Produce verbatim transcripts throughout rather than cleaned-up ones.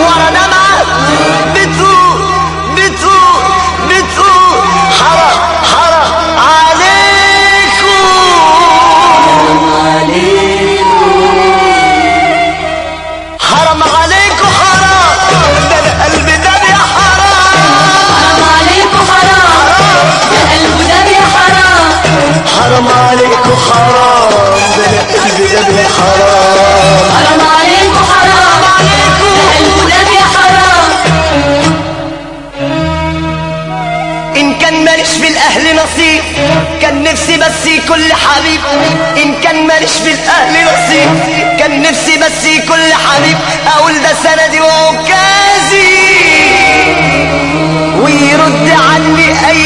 ورا دمعة بتقول بتقول بتقول حرام حرام عليكم حرام عليكم حرام ده القلب ده يا حرام حرام عليكم حرام ده القلب ده يا حرام حرام عليكم حرام ده القلب ده يا حرام حرام عليكم حرام ده القلب ده يا حرام إن كان ماليش في الأهل نصيب كان نفسي بس كل حبيب إن كان ماليش في الأهل نصيب كان نفسي بس كل حبيب أقول ده سندي وعكازي ويرد عني أي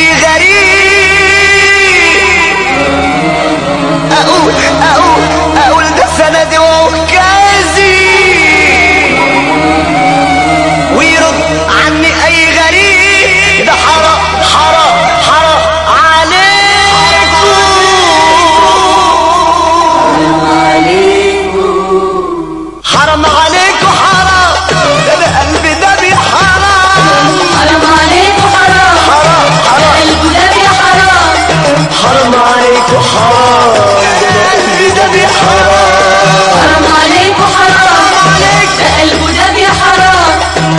غريب أقول أقول أقول ده سندي وعكازي ويرد عني أي غريب ده حرام حرام حرام عليكم حرام عليكم حرام ده القلب ده بحرام حرام عليكم حرام حرام حرام القلب ده يا حرام حرام عليكم حرام ده القلب ده بحرام حرام عليكم حرام ده القلب ده يا حرام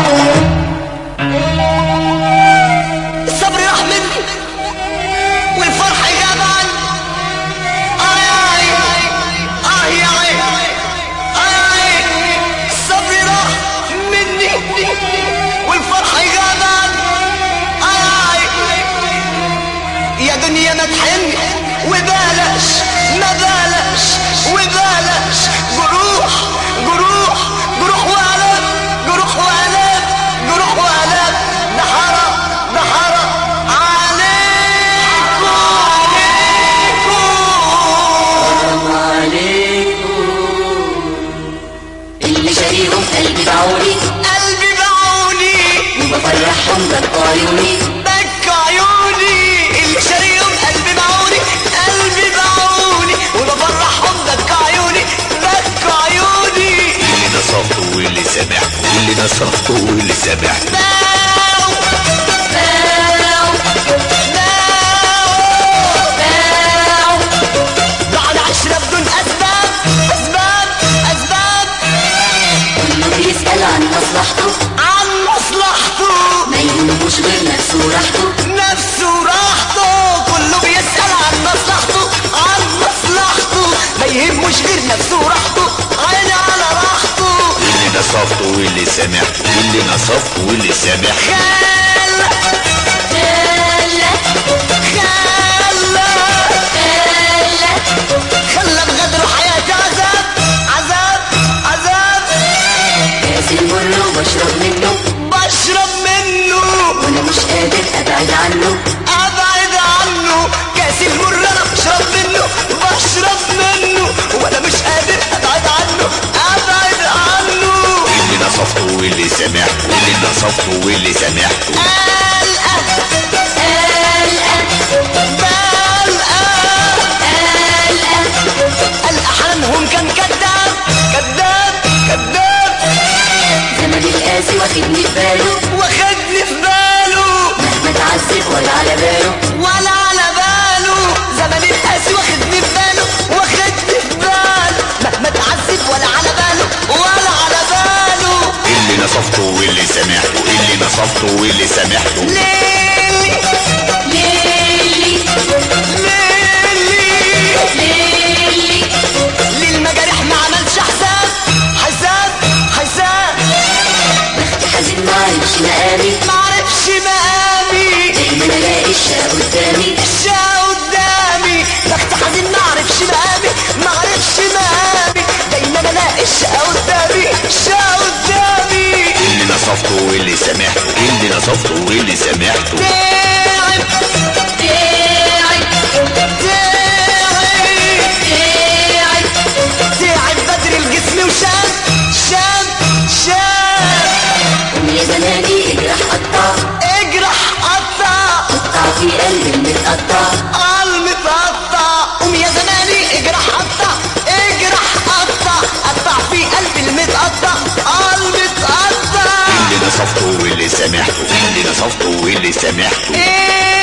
الصبر راح مني والفرح غاب عني آه يا عين آه يا عين آه يا عين الصبر راح مني والفرح غاب عني آه يا عين يا دنيا ما تحن وبلاش ما بلاش وبلاش جروح جروح جروح وآلام جروح وآلام جروح وآلام ده حرام ده حرام عليكم عليكم اللي شاريهم قلبي باعوني قلبي باعوني وبفرحهم ببقى عيوني بكى عيوني اللي شاريهم قلبي باعوني قلبي باعوني وبفرحهم بكى عيوني بكى عيوني اللي نصفته واللي سامحته اللي نصفته واللي سامحته باعوا باعوا باعوا باعوا بعد عشرة بدون أسباب أسباب أسباب كله بيسأل عن مصلحته عن مصلحته ما يهموش غير نفسه وراحته نفسه راحته كله بيسأل عن مصلحته عن مصلحته ما يهمش غير نفسه وراحته عيني على راحته اللي نصفته واللي سامحته اللي نصفته واللي سامحته خال خلى خال خلى بغدره حياتي عذاب عذاب عذاب كاس المر وبشرب منه بشرب منه وانا مش قادر ابعد عنه ابعد عنه كاس المر انا بشرب منه بشرب منه وانا مش قادر ابعد عنه ابعد عنه اللي نصفته واللي سامحته اللي نصفته واللي سامحته قلقه قلقه حنانهم كان كذاب كذاب كذاب زمن القاسي واخدني في باله واخدني في باله مهما اتعذب ولا على باله ولا على باله زمن القاسي واخدني في باله واخدني في باله مهما اتعذب ولا على باله ولا على باله اللي نصفته واللي سامحته اللي نصفته واللي سامحته ليلي ليلي ليلي ليلي للمجارح ما عملش حساب حساب حساب بختي حزين معرفش مقامي معرفش مقامي دايما الاقي الشقا قدامي الشقا قدامي بخت حزين معرفش مقامي معرفش مقامي دايما الاقي الشقا قدامي الشقا قدامي اللي نصفته واللي سامحته اللي نصفته واللي سامحته تعب تعب تعب تعب تعب بدر الجسم وشاب شاب شاب قوم يا زماني اجرح قطع اجرح قطع قطع في قلبي المتقطع المتقطع قوم يا زماني اجرح قطع اجرح قطع قطع في قلبي المتقطع المتقطع سامحته اللي نصفته واللي سامحته.